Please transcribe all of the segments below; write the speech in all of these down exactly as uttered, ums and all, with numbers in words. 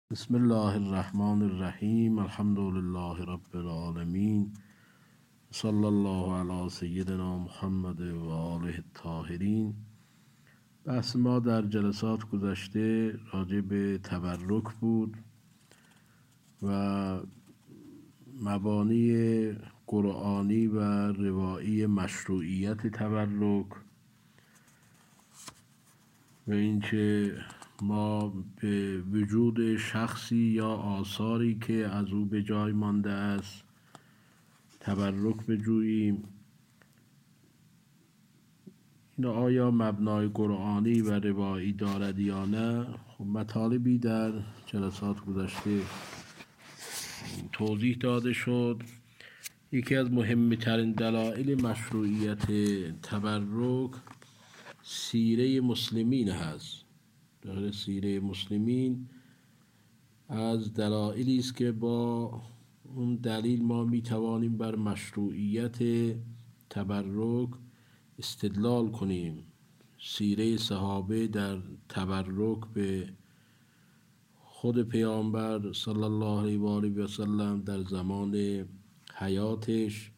بسم الله الرحمن الرحیم. الحمد لله رب العالمین. صلی الله علی سیدنا محمد و آله الطاهرین. بحث ما در جلسات گذشته راجع به تبرک بود و مبانی قرآنی و روایی مشروعیت تبرک و اینکه ما به وجود شخصی یا آثاری که از او به جای مانده است تبرک بجوییم. این آیا مبنای قرآنی و روایی دارد یا نه؟ خب مطالبی در جلسات گذشته توضیح داده شد. یکی از مهمترین دلایل مشروعیت تبرک سیره مسلمین هست. در سیره مسلمین از دلایلی است که با اون دلیل ما می توانیم بر مشروعیت تبرک استدلال کنیم. سیره صحابه در تبرک به خود پیامبر صلی الله علیه و آله و سلم در زمان حیاتش،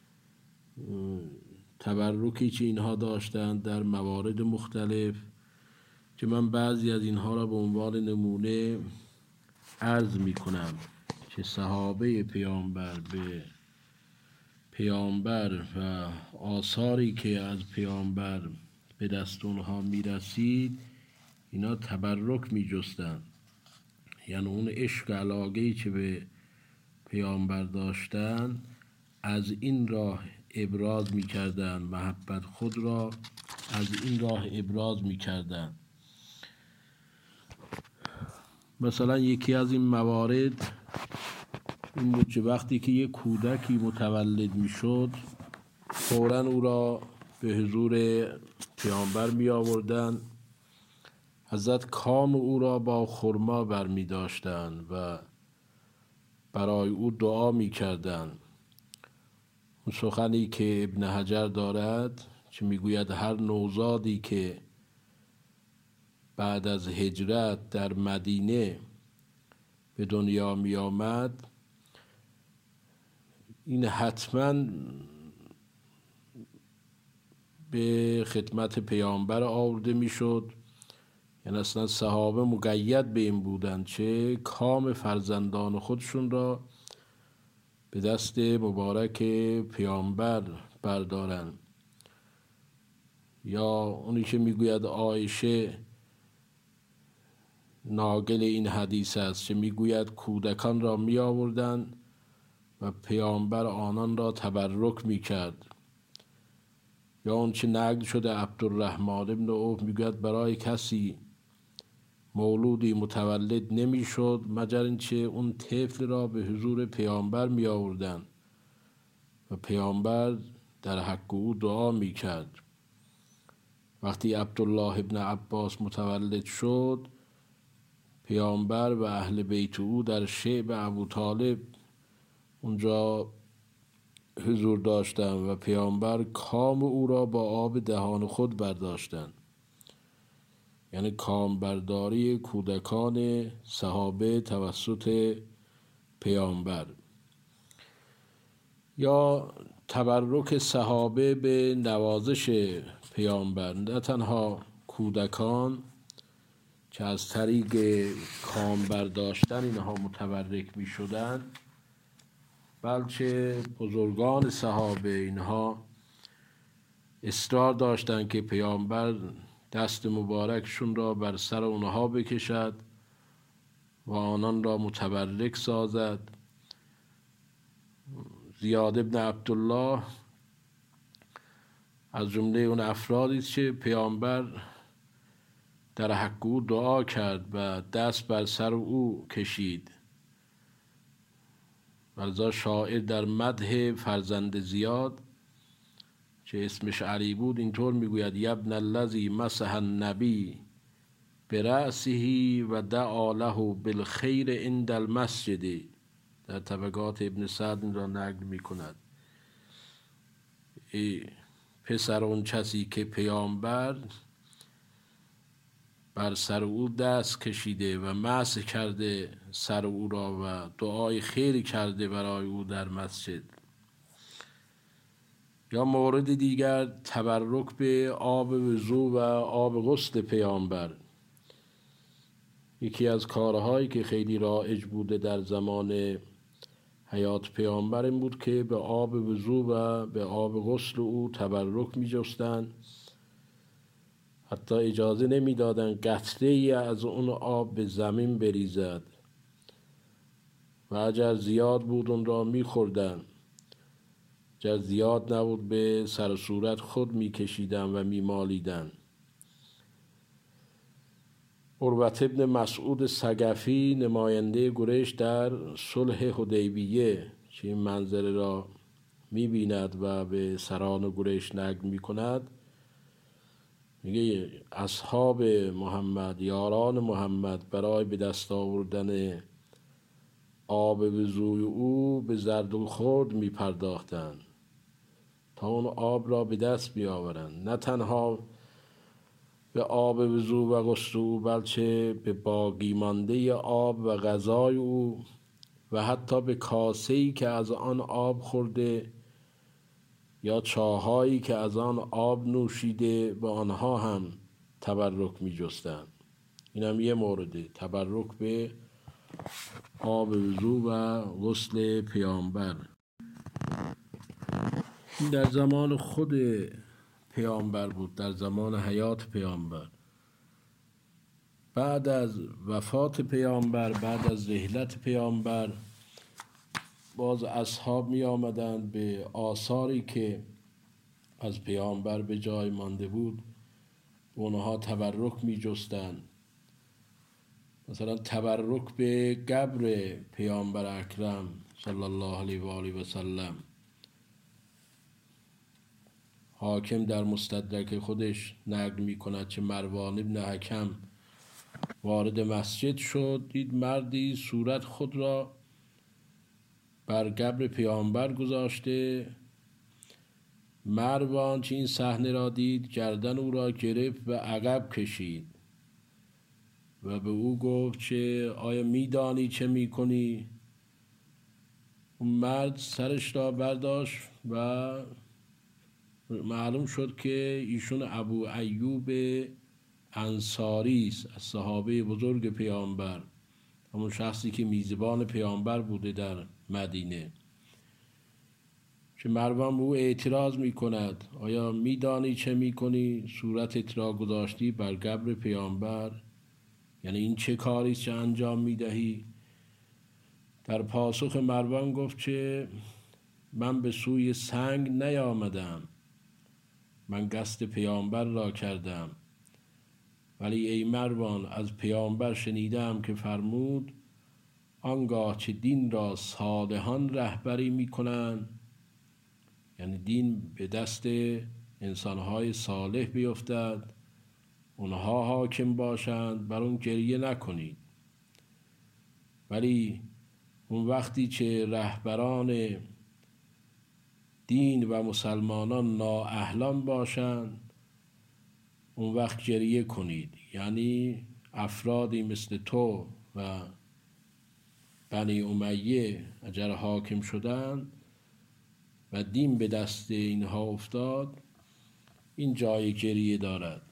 تبرکی که اینها داشتند در موارد مختلف که من بعضی از اینها را به عنوان نمونه عرض می کنم که صحابه پیامبر به پیامبر و آثاری که از پیامبر به دست اونها می رسید اینا تبرک می جستند. یعنی اون عشق و علاقه‌ای که به پیامبر داشتن از این راه ابراز می کردن، محبت خود را از این راه ابراز می کردن. مثلا یکی از این موارد این بود که وقتی که یک کودکی متولد می شد فوراً او را به حضور پیامبر می آوردن، حضرت کام او را با خرما بر می داشتن و برای او دعا می کردن. اون سخنی که ابن حجر دارد که می گوید هر نوزادی که بعد از هجرت در مدینه به دنیا می آمد این حتما به خدمت پیامبر آورده می شد. یعنی اصلا صحابه مقید به این بودند چه کام فرزندان خودشون را به دست مبارک پیامبر بردارن. یا اونی که می گوید عایشه ناقل این حدیث است که می گوید کودکان را می آوردن و پیامبر آنان را تبرک می کرد. یا اون چه نقل شده عبدالرحمن ابن عوف می گوید برای کسی مولودی متولد نمی شد مگر اینکه اون طفل را به حضور پیامبر می آوردن و پیامبر در حق او دعا می کرد. وقتی عبدالله ابن عباس متولد شد پیامبر و اهل بیت او در شعب ابوطالب اونجا حضور داشتند و پیامبر کام او را با آب دهان خود برداشتند. یعنی کام برداری کودکان صحابه توسط پیامبر. یا تبرک صحابه به نوازش پیامبر، نه تنها کودکان که از طریق کام برداشتن اینها متبرک می شدن بلکه بزرگان صحابه اینها اصرار داشتند که پیامبر دست مبارکشون را بر سر اونها بکشد و آنان را متبرک سازد. زیاد ابن عبدالله از جمله اون افرادی است که پیامبر در حق او دعا کرد و دست بر سر او کشید. ولذا شاعر در مدح فرزند زیاد که اسمش علی بود اینطور میگوید یبن الذی مسح النبی برأسه و دعا له بالخیر عند المسجد. در طبقات ابن سعد این را نقل میکند. ای پسر اون کسی که پیامبر بر سر او دست کشیده و مسح کرده سر او را و دعای خیری کرده برای او در مسجد. یا مورد دیگر تبرک به آب وضو و آب غسل پیامبر. یکی از کارهایی که خیلی رایج بوده در زمان حیات پیامبر این بود که به آب وضو و به آب غسل او تبرک می جستند. حتی اجازه نمی دادن قطره ای از اون آب به زمین بریزد و اگر زیاد بود اون را می خوردن، اگر زیاد نبود به سر و صورت خود می کشیدن و می مالیدن. عروة ابن مسعود ثقفی نماینده قریش در صلح حدیبیه که این منظره را می بیند و به سران قریش نقل می کند، میگه اصحاب محمد، یاران محمد، برای به دست آوردن آب وضوی او به زردالخورد می پرداختند تا اون آب را به دست بیاورند. نه تنها به آب وضو و غسل او، بلکه به باقی مانده آب و غذای او و حتی به کاسه‌ای که از آن آب خورده یا چاهایی که از آن آب نوشیده به آنها هم تبرک می جستند. این هم یه مورده، تبرک به آب وضو و غسل پیامبر. این در زمان خود پیامبر بود، در زمان حیات پیامبر. بعد از وفات پیامبر، بعد از رحلت پیامبر، باز اصحاب می آمدند به آثاری که از پیامبر به جای مانده بود اونها تبرک می جستند. مثلا تبرک به قبر پیامبر اکرم صلی الله علیه و آله و سلم. حاکم در مستدرک خودش نقل می کند که مروان ابن حکم وارد مسجد شد، دید مردی صورت خود را بر قبر پیامبر گذاشته. مروان چه این صحنه را دید، گردن او را گرفت و عقب کشید و به او گفت که آیا میدانی چه میکنی؟ اون مرد سرش را برداشت و معلوم شد که ایشون ابو ایوب انصاری است، از صحابه بزرگ پیامبر، همون شخصی که میزبان پیامبر بوده در مدینه. که مروان به او اعتراض می کند، آیا میدانی چه میکنی؟ صورتت را گذاشتی بر قبر پیامبر، یعنی این چه کاری است که انجام میدهی؟ در پاسخ مروان گفت که من به سوی سنگ نیامدم، من قصد پیامبر را کردم. ولی ای مروان، از پیامبر شنیدم که فرمود آنگاه که دین را صالحان رهبری میکنند، یعنی دین به دست انسانهای صالح بیفتد، اونها حاکم باشند، بر اون گریه نکنید. ولی اون وقتی که رهبران دین و مسلمانان نااهلان باشند، اون وقت گریه کنید. یعنی افرادی مثل تو و بنی امیه اگر حاکم شدند و دین به دست اینها افتاد، این جای گریه دارد.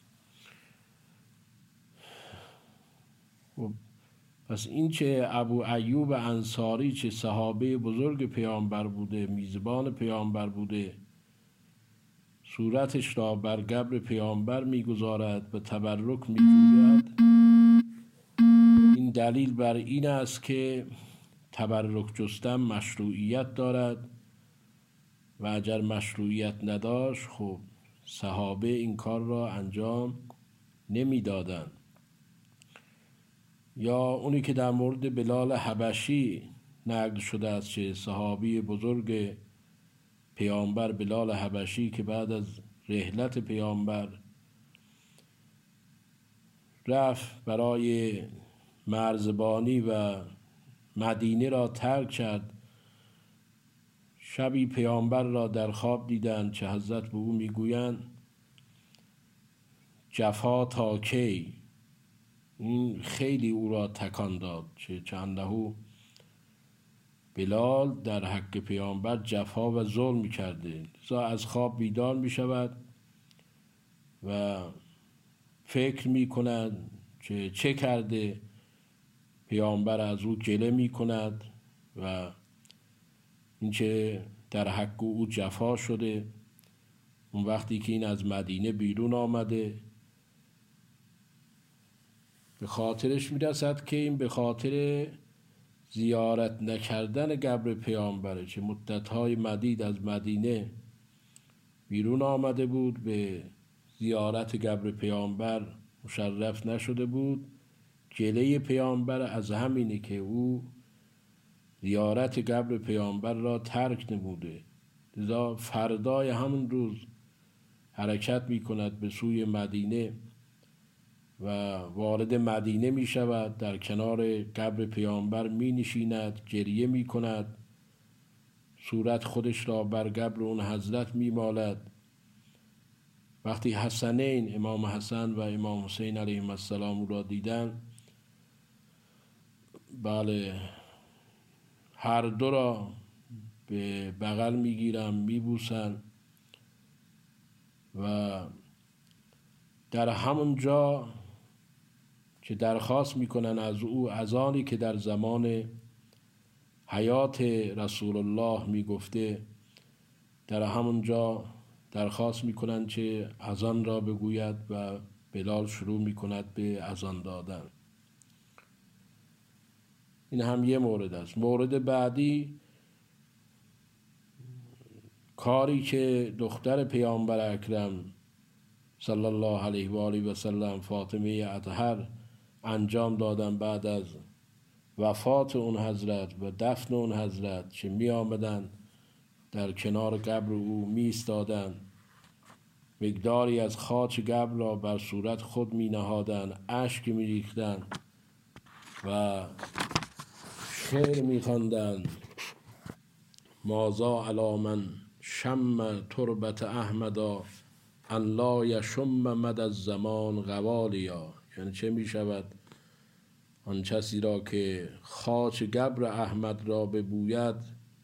پس این که ابو ایوب انصاری چه صحابه بزرگ پیامبر بوده، میزبان پیامبر بوده، صورتش را بر قبر پیامبر میگذارد و تبرک میجوید، این دلیل بر این است که تبرک جستن مشروعیت دارد و اگر مشروعیت نداشت خب صحابه این کار را انجام نمیدادند. یا اونی که در مورد بلال حبشی نقل شده است که صحابی بزرگ پیامبر بلال حبشی که بعد از رحلت پیامبر رفت برای مرزبانی و مدینه را ترک کرد، شبی پیامبر را در خواب دیدند که حضرت به او میگویند جفا تا کی؟ این خیلی او را تکان داد چه چندهو بلال در حق پیامبر جفا و ظلم کرده. لذا از خواب بیدار می شود و فکر می کند که چه کرده. پیامبر از او گله می کند و اینکه در حق او جفا شده. اون وقتی که این از مدینه بیرون آمده به خاطرش می رسد که این به خاطر زیارت نکردن قبر پیامبره که مدتهای مدید از مدینه بیرون آمده بود، به زیارت قبر پیامبر مشرف نشده بود. گله پیامبر از همینه که او زیارت قبر پیامبر را ترک نموده. لذا فردای همون روز حرکت می کند به سوی مدینه و وارد مدینه می شود. در کنار قبر پیامبر می نشیند، گریه می کند، صورت خودش را بر قبر اون حضرت می مالد. وقتی حسنین، امام حسن و امام حسین علیهم السلام او را دیدن، بله هر دو را به بغل می گیرن، می بوسن و در همون جا که درخواست میکنن از او از آنی که در زمان حیات رسول الله میگفته، در همون جا درخواست میکنن که اذان را بگوید و بلال شروع میکند به اذان دادن. این هم یه مورد است. مورد بعدی کاری که دختر پیامبر اکرم صلی الله علیه و آله و سلم، فاطمه اطهر انجام دادن بعد از وفات اون حضرت و دفن اون حضرت، که می آمدن در کنار قبر او می ایستادن، مقداری از خاک قبر را بر صورت خود می نهادن، اشک می ریختن و شعر می خواندن: مازا علی من شم تربت احمدا ان لا یشم مد الزمان غوالیا. یعنی چه می شود آن کسی را که خاک قبر احمد را ببوید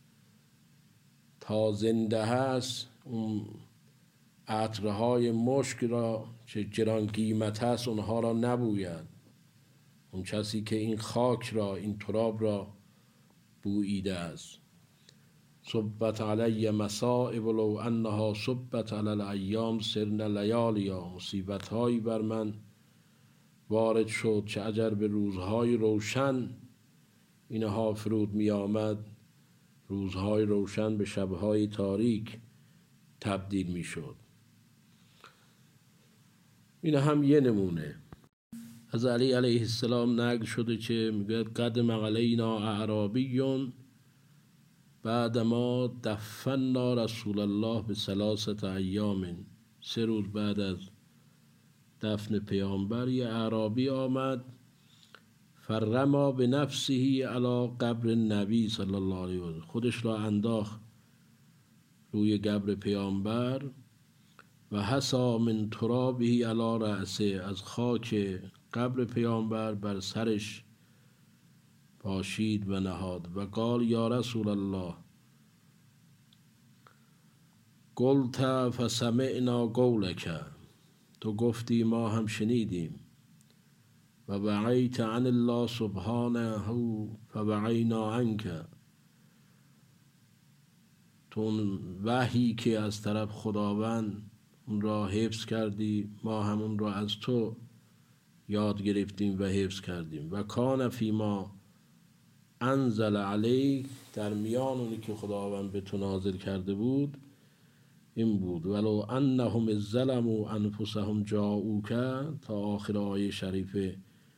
تا زنده هست، اون عطرهای مشک را که گران قیمت هست اونها را نبوید. اون کسی که این خاک را، این تراب را بوییده است. صبت علی مصائب لو انها صبت علی الایام سرن لیالیا. مصیبت هایی بر من وارد شد که اگر به روزهای روشن اینها فرود می آمد، روزهای روشن به شبهای تاریک تبدیل می شد. این هم یه نمونه. از علی علیه السلام نقل شده که میگه قدم علینا اعرابی بعد ما دفنا رسول الله به ثلاثه ایام. سه روز بعد از دفن پیامبر یه اعرابی آمد، فرما به نفسه علی قبر نبی صلی الله علیه و سلم، خودش را انداخت روی قبر پیامبر و حسا من ترابه علی رأسه، از خاک قبر پیامبر بر سرش پاشید و نهاد و قال یا رسول الله قلت فسمعنا قولک، تو گفتی ما هم شنیدیم، و وعیت عن الله سبحانه فوعینا عنک، تو اون وحی که از طرف خداوند اون را حفظ کردی، ما همون را از تو یاد گرفتیم و حفظ کردیم. و کان فی ما انزل علیک، در میان اونی که خداوند به تو نازل کرده بود این بود: ولو انهم ظلموا انفسهم جاءوک، تا آخر آیه شریفه،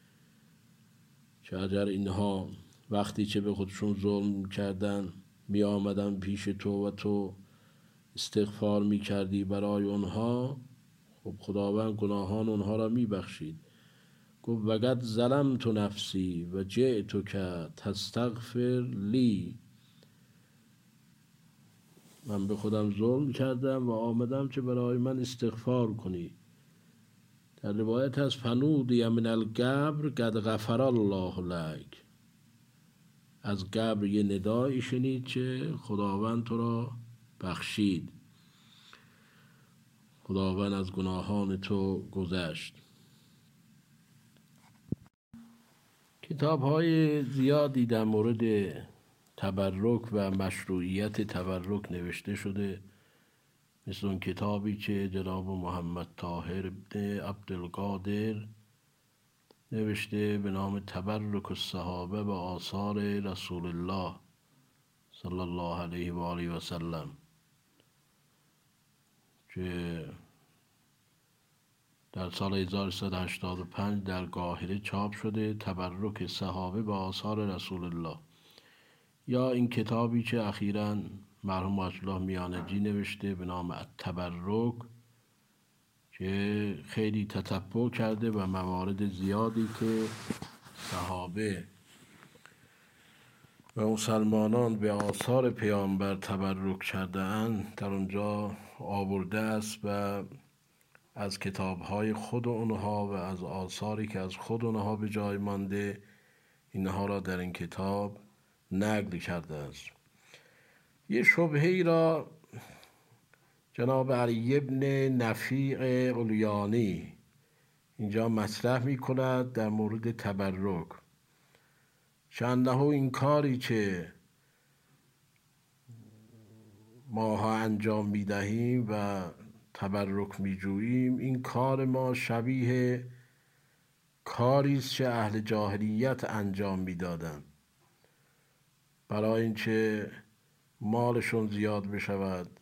که اگر اینها وقتی که به خودشون ظلم کردن می آمدن پیش تو و تو استغفار می کردی برای اونها، خب خداوند گناهان اونها را می بخشید. گفت وقد ظلمت نفسی و جئتک تستغفر لی، من به خودم ظلم کردم و آمدم که برای من استغفار کنی. در روایت از فنودی من القبر قد غفر الله لک، از قبر یه ندایی شنید که خداوند تو را بخشید، خداوند از گناهان تو گذشت. کتاب های زیادی در مورد تبرک و مشروعیت تبرک نوشته شده، مثل اون کتابی که جناب محمد طاهر ابن عبدالقادر نوشته به نام تبرک الصحابه و آثار رسول الله صلی الله علیه و آله و سلم، که در سال هزار و سیصد و هشتاد و پنج در قاهره چاپ شده، تبرک صحابه و آثار رسول الله. یا این کتابی که اخیراً مرحوم آیت الله میانجی نوشته به نام التبرک، که خیلی تتبع کرده و موارد زیادی که صحابه و مسلمانان به آثار پیامبر تبرک کرده اند در اونجا آورده است و از کتاب‌های خود اونها و از آثاری که از خود اونها به جای مانده اینها را در این کتاب نقل کرده است. یه شبهه ای را جناب علی ابن نفیع علیانی اینجا مطرح می کند در مورد تبرک، چندهو این کاری که ماها انجام می دهیم و تبرک می جوییم، این کار ما شبیه کاری است که اهل جاهلیت انجام می دادن برای اینکه مالشون زیاد بشود،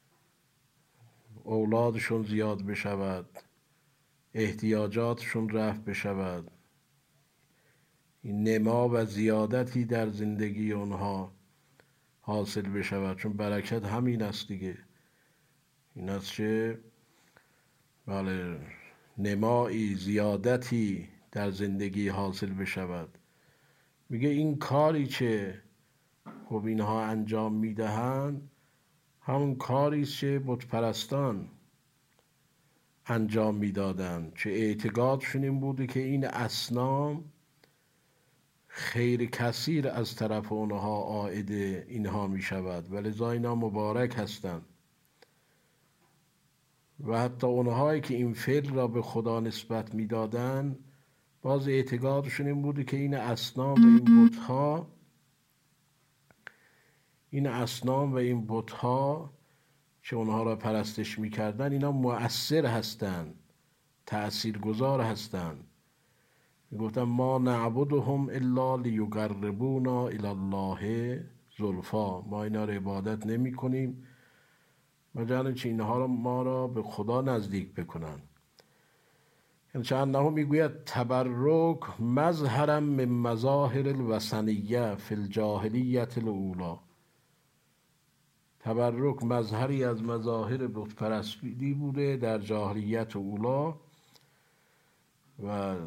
اولادشون زیاد بشود، احتیاجاتشون رفع بشود، نما و زیادتی در زندگی اونها حاصل بشود، چون برکت همین است دیگه، این است که بله نمایی زیادتی در زندگی حاصل بشود. میگه این کاری که خب اینها انجام میدهند همون کاری است که بت پرستان انجام میدادند، که اعتقادشون این بوده که این اصنام خیر کثیر از طرف اونها عائد اینها می شود و لذا اینا مبارک هستند. و حتی اونهایی که این فعل را به خدا نسبت می دادن باز اعتقادشون این بوده که این اصنام و این بتها این اصنام و این بتها که اونها را پرستش می کردن اینا مؤثر هستند، تأثیر گذار هستند. می گفتن ما نعبدهم الا لیقربونا الی الله زلفا، ما اینا را عبادت نمی کنیم مگر اینکه اینها را ما را به خدا نزدیک بکنن. چندهم میگوید تبرک مظهرا من مظاهر الوثنیه فی الجاهلیت الاولی، تبرک مظهری از مظاهر بت پرستی بوده در جاهلیت اولا و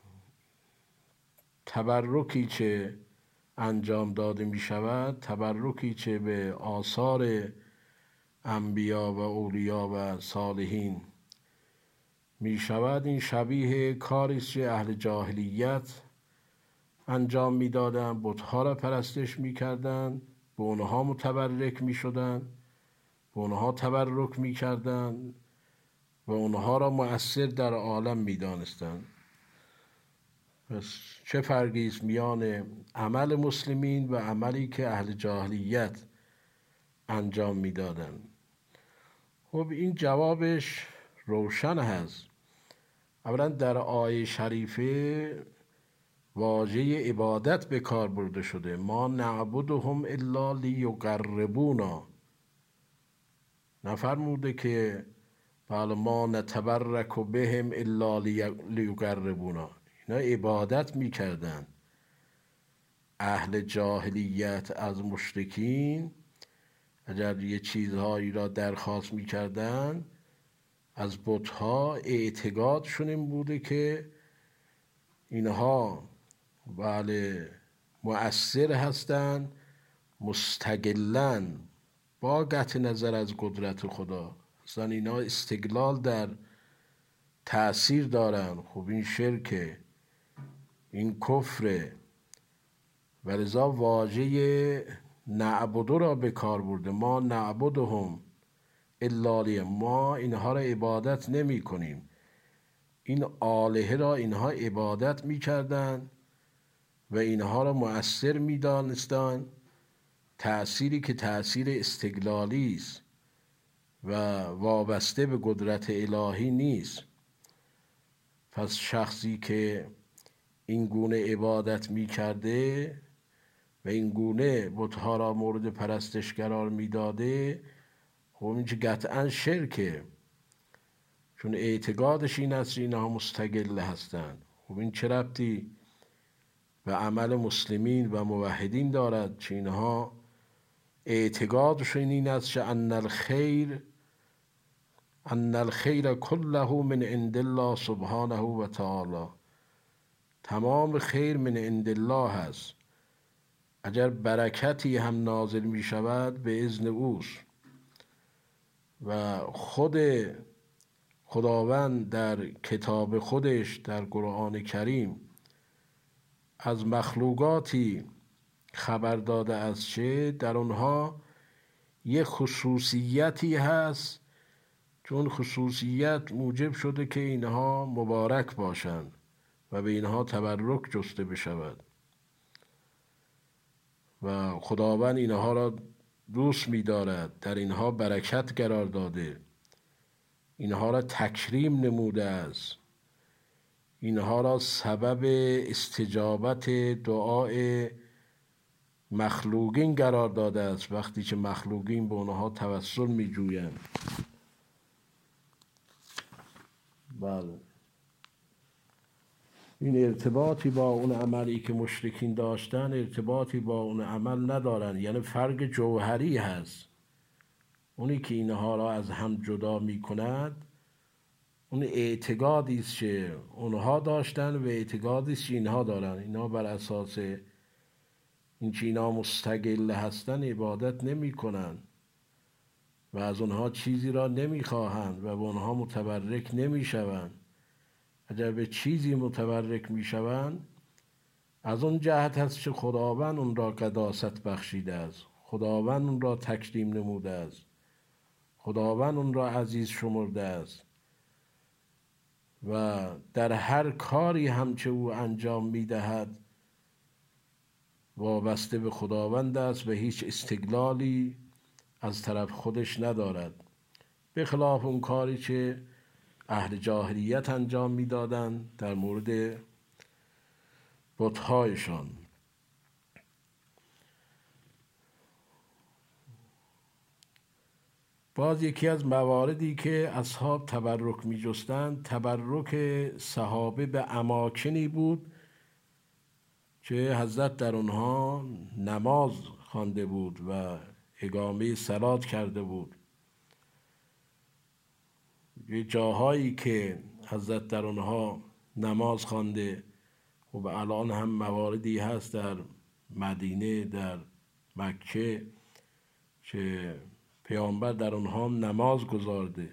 تبرکی که انجام داده می شود، تبرکی که به آثار انبیا و اولیا و صالحین می شود، این شبیه کاری است که اهل جاهلیت انجام می دادن، بتها را پرستش می کردن، به اونها متبرک می شدن، به اونها تبرک می کردن و اونها را مؤثر در عالم می دانستن. پس چه فرقی است میان عمل مسلمین و عملی که اهل جاهلیت انجام می دادن؟ خب این جوابش روشن هست. اولا در آیه شریفه واژه عبادت به کار برده شده، ما نعبدهم الا لیقربونا، نفرموده که بله ما نتبرک بهم الا لیقربونا. اینا عبادت میکردن. اهل جاهلیت از مشرکین اگر یه چیزهایی را درخواست میکردن از بتها، اعتقادشون این بوده که اینها بله مؤثر هستن، مستقلن با قطع نظر از قدرت خدا، اصلا اینا استقلال در تأثیر دارن. خب این شرکه، این کفره، ولذا واژه نعبدو را به کار برده. ما نعبدهم الا لیه، ما اینها را عبادت نمی کنیم. این آلهه را اینها عبادت می کردن و اینها را مؤثر می دانستن، تأثیری که تأثیر استقلالی است و وابسته به قدرت الهی نیست. پس شخصی که این گونه عبادت می کرده و این گونه بتها را مورد پرستش قرار می داده، خب این که قطعا شرکه، چون اعتقادش این است اینها مستقل هستند. خب این چه ربطی به عمل مسلمین و موحدین دارد؟ چه اینها اعتقادشون این است که ان الخیر ان الخیر کله من عند الله سبحانه و تعالی، تمام خیر من عند الله هست. اگر برکتی هم نازل می شود به اذن اوست و خود خداوند در کتاب خودش در قرآن کریم از مخلوقاتی خبر داده است که در اونها یک خصوصیتی هست، چون خصوصیت موجب شده که اینها مبارک باشند و به اینها تبرک جسته بشود و خداوند اینها را دوست می دارد، در اینها برکت قرار داده، اینها را تکریم نموده است، اینها را سبب استجابت دعای مخلوقین قرار داده است وقتی که مخلوقین به اونها توسل می جویند. بله، این ارتباطی با اون عملی که مشرکین داشتن ارتباطی با اون عمل ندارن، یعنی فرق جوهری هست. اونی که اینها را از هم جدا می کند اون اعتقادی است که اونها داشتن و اعتقادی است که اینها دارن. اینها بر اساس این که اینها مستقل هستن عبادت نمی کنن و از اونها چیزی را نمی خواهند و به اونها متبرک نمی شوند. اگر به چیزی متبرک می شوند از اون جهت هست که خداوند اون را قداست بخشیده است، خداوند اون را تکریم نموده است، خداوند اون را عزیز شمرده است و در هر کاری هم که او انجام می دهد وابسته به خداوند است و هیچ استقلالی از طرف خودش ندارد، به خلاف اون کاری که اهل جاهلیت انجام میدادند در مورد بت‌هایشان. باز یکی از مواردی که اصحاب تبرک می جستند تبرک صحابه به اماکنی بود که حضرت در اونها نماز خوانده بود و اقامه صلات کرده بود. یه جاهایی که حضرت در اونها نماز خوانده و الان هم مواردی هست در مدینه، در مکه که پیامبر در اونها نماز گذارده.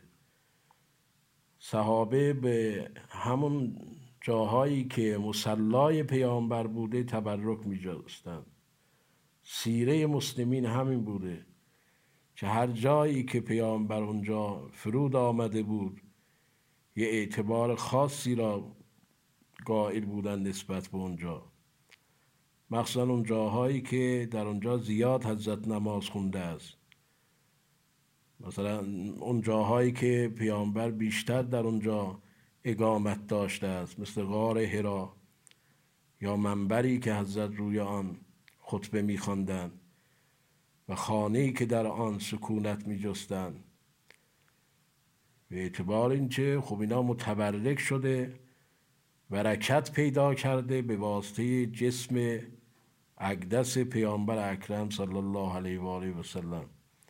صحابه به همون جاهایی که مصلای پیامبر بوده تبرک می جستند. سیره مسلمین همین بوده که هر جایی که پیامبر اونجا فرود آمده بود یه اعتبار خاصی را قائل بودن نسبت به اونجا، مخصوصا اون جاهایی که در اونجا زیاد حضرت نماز خونده است. مثلا اون جاهایی که پیامبر بیشتر در اونجا اقامت داشته است، مثل غار حرا یا منبری که حضرت روی آن خطبه می خواندند و خانه‌ای که در آن سکونت می جستند. به اعتبار اینکه خب اینا متبرک شده، برکت پیدا کرده به واسطه جسم اقدس پیامبر اکرم صلی الله علیه و آله و سلم.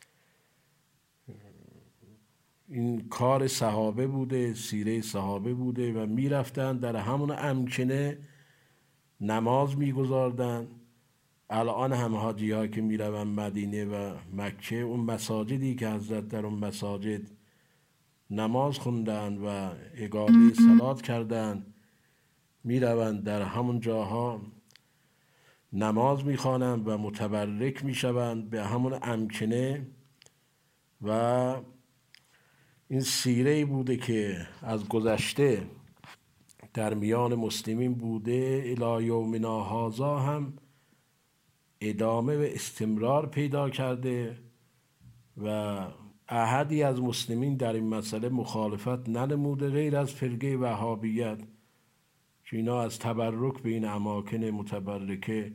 این کار صحابه بوده، سیره صحابه بوده و می رفتن در همون امکنه نماز می گذاردن. الان هم حاجی ها که می روند مدینه و مکه، اون مساجدی که حضرت در اون مساجد نماز خوندن و اقامه صلات کردن، میروند در همون جاها نماز میخوانند و متبرک میشوند به همون امکنه. و این سیره بوده که از گذشته در میان مسلمین بوده، الی یومنا هذا هم ادامه و استمرار پیدا کرده و احدی از مسلمین در این مسئله مخالفت ننموده غیر از فرقه وهابیت که اینا از تبرک به این اماکن متبرکه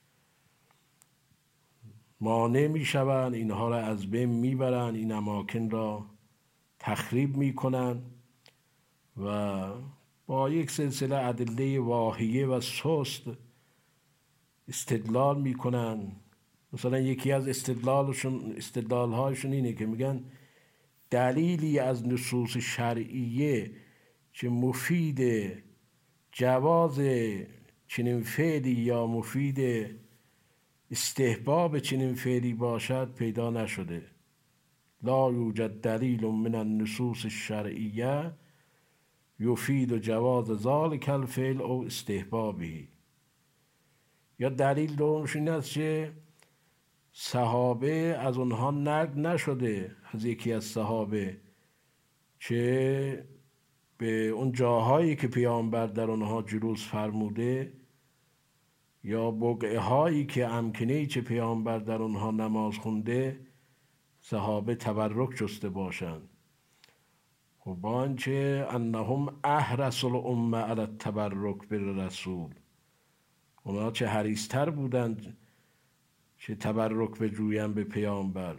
مانع می شوند، اینها را از بین می برند، این اماکن را تخریب می کنند و با یک سلسله ادله واهیه و سست استدلال می کنند. مثلا یکی از استدلالشون استدلالهایشون اینه که میگن دلیلی از نصوص شرعیه که مفید جواز چنین فعلی یا مفید استحباب چنین فعلی باشد پیدا نشده. لا یوجد دلیل من النصوص الشرعیه یفید جواز ذلک الفعل او استحبابه. یا دلیل دومش این است که صحابه از اونها نقل نشده، از یکی از صحابه، که به اون جاهایی که پیامبر در اونها جلوس فرموده یا بقعه هایی که امکنه‌ای که پیامبر در اونها نماز خونده صحابه تبرک جسته باشند. خب با آنچه انهم احرص الامه علی التبرک بالرسول، اونها چه حریص‌تر بودند چه تبرک بجویند به پیامبر،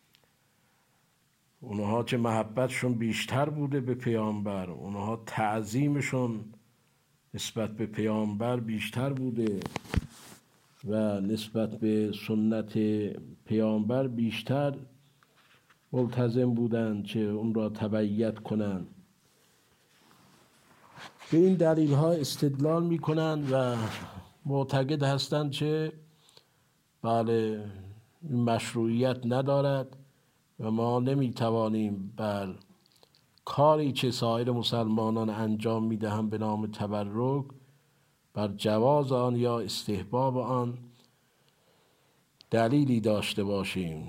اونها چه محبتشون بیشتر بوده به پیامبر، اونها تعظیمشون نسبت به پیامبر بیشتر بوده و نسبت به سنت پیامبر بیشتر ملتزم بودند که اون را تبعیت کنند. به این دلیل ها استدلال می کنند و معتقد هستند که بله مشروعیت ندارد و ما نمی توانیم بر کاری که سایر مسلمانان انجام می دهند به نام تبرک بر جواز آن یا استحباب آن دلیلی داشته باشیم.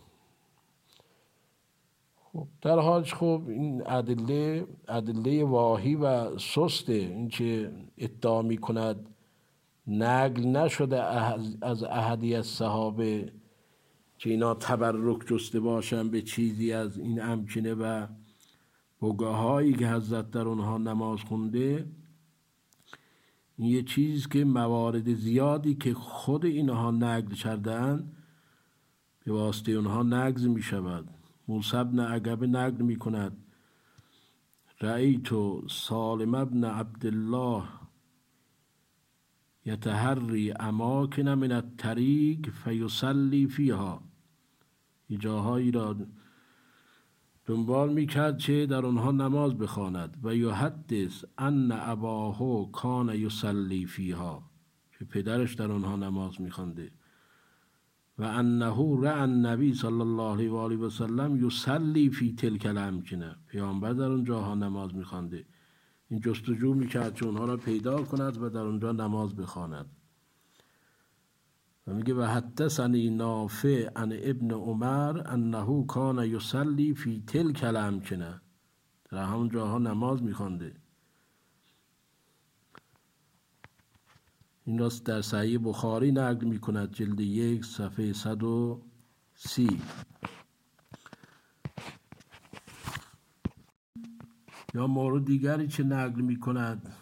خب در حال خب این ادله ادله واهی و سسته. این که ادعا می کند نقل نشده از احدی از صحابه که اینا تبرک جسته باشن به چیزی از این امکنه و بقعه هایی که حضرت در اونها نماز خونده، این یه چیز که موارد زیادی که خود اینها نقل کردن به واسطه اونها نقض می شود. موسی بن عقبه نقل می کند رأیت سالم ابن عبدالله یتحری اماکن من الطریق فیصلی فیها. این جاهایی را دنبال میکرد که در آنها نماز بخواند و یحدث ان اباه کان یصلی فیها، که پدرش در آنها نماز میخوانده، و انه رأى النبی صلی الله علیه و آله و سلم یصلی فی تلک الامکنه، پیامبر در اون جاها نماز میخوانده. این جستجو میکرد که اونها را پیدا کند و در اونجا نماز بخواند. و میگه و حدثنی نافع عن ابن عمر انه کان یصلی فی تلک الامکنه، در همون جاها نماز میخوانده. این را در صحیح بخاری نقل میکند، جلد یک صفحه صد و سی. یا مورد دیگری که نقل میکند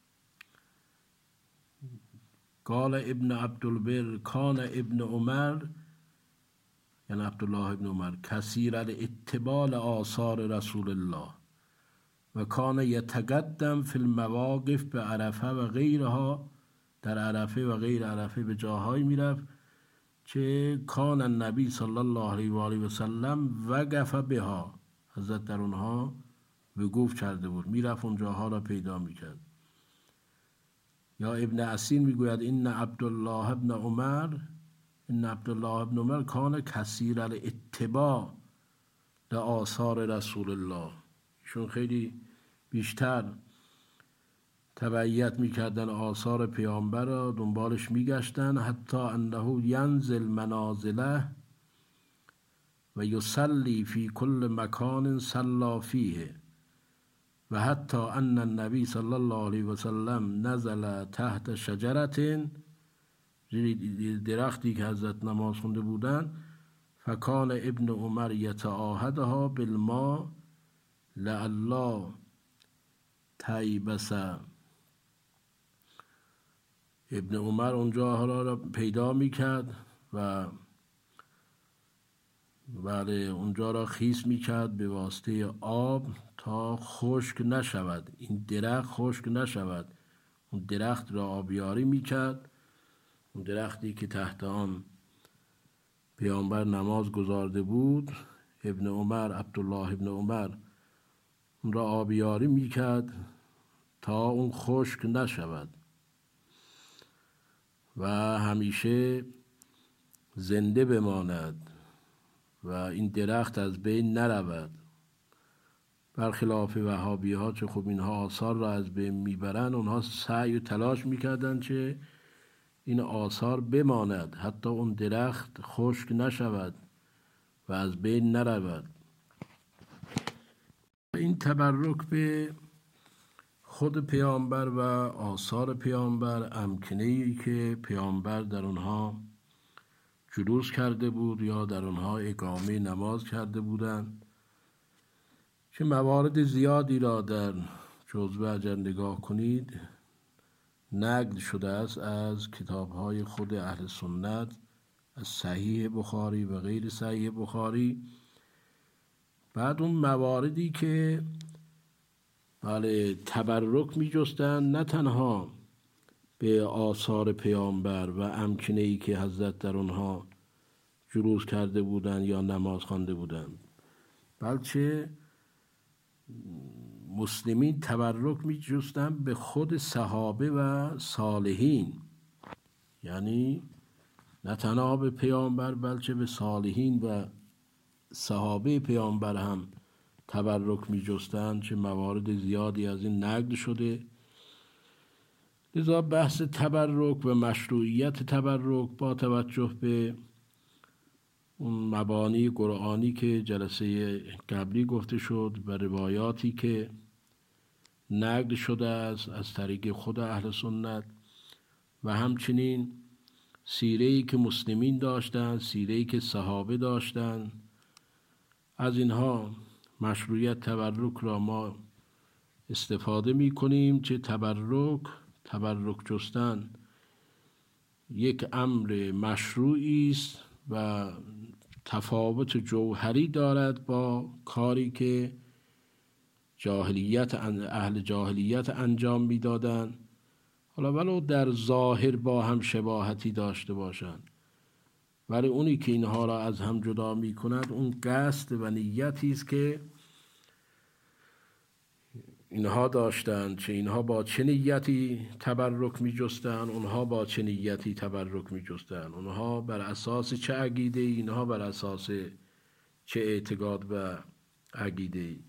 قال ابن عبدالبر کان ابن عمر، یعنی عبدالله ابن عمر، کثیر الاتباع آثار رسول الله و کان یتقدم فی المواقف به عرفه و غیرها، در عرفه و غیر عرفه به جاهایی میرفت که کان النبی صلی الله علیه و آله و سلم وقف بها، حضرت در اونها وقوف کرده بود، میرفت اون جاها را پیدا میکرد. یا ابن اسیر میگوید این عبدالله ابن عمر این عبدالله ابن عمر کان کثیر الاتباع لآثار رسول الله. چون خیلی بیشتر تبعیت میکردن آثار پیامبر را، دنبالش میگشتن، حتی انه ینزل منازله و یصلی فی کل مکان صلی فیه و حتی ان النبی صلی الله علیه و سلم نزل تحت شجرة، درختی که حضرت نماز خونده بودن، فکان ابن عمر یتعاهدها بالماء لعلا تیبس. ابن عمر اونجا را پیدا میکرد و بله اونجا را خیس میکرد به واسطه آب تا خشک نشود، این درخت خشک نشود. اون درخت را آبیاری میکرد، اون درختی که تحت آن پیامبر نماز گذارده بود. ابن عمر، عبدالله ابن عمر اون را آبیاری میکرد تا اون خشک نشود و همیشه زنده بماند و این درخت از بین نرود. برخلاف وهابی ها چه خوب اینها آثار را از بین میبرن، اونها سعی و تلاش میکردن چه این آثار بماند، حتی اون درخت خشک نشود و از بین نرود. این تبرک به خود پیامبر و آثار پیامبر، امکنه‌ای که پیامبر در اونها جلوس کرده بود یا در اونها اقامه نماز کرده بودند، که موارد زیادی را در جزوه اگر نگاه کنید نقل شده است از کتاب‌های خود اهل سنت، از صحیح بخاری و غیر صحیح بخاری. بعد اون مواردی که بله تبرک می جستن، نه تنها به آثار پیامبر و امکنه‌ای که حضرت در اونها جلوس کرده بودند یا نماز خوانده بودند، بلکه مسلمین تبرک می جستن به خود صحابه و صالحین، یعنی نه تنها به پیامبر بلکه به صالحین و صحابه پیامبر هم تبرک می جستن، چه موارد زیادی از این نقل شده. لذا بحث تبرک و مشروعیت تبرک با توجه به اون مبانی قرآنی که جلسه قبلی گفته شد و روایاتی که نقل شده است از طریق خود اهل سنت و همچنین سیره‌ای که مسلمین داشتند، سیره‌ای که صحابه داشتند، از اینها مشروعیت تبرک را ما استفاده می کنیم. چه تبرک تبرک جستن یک امر مشروعی است و تفاوت جوهری دارد با کاری که جاهلیت اهل جاهلیت انجام میدادند، حالا ولو در ظاهر با هم شباهتی داشته باشند، ولی اونی که اینها را از هم جدا می کند اون قصد و نیتی است که اینها داشتند، چه اینها با چه نیتی تبرک می جستند، اونها با چه نیتی تبرک می جستند، اونها بر اساس چه عقیده، اینها بر اساس چه اعتقاد و عقیده.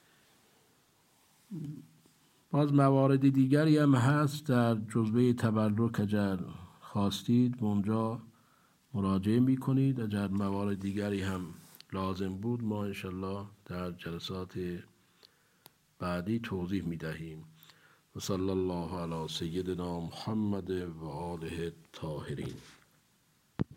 باز موارد دیگری هم هست در جزوه تبرک، اگر خواستید اونجا مراجعه می کنید. اگر موارد دیگری هم لازم بود ما انشالله در جلسات بعدی توضیح می دهیم. و صلی الله علی سیدنا محمد و آله الطاهرین.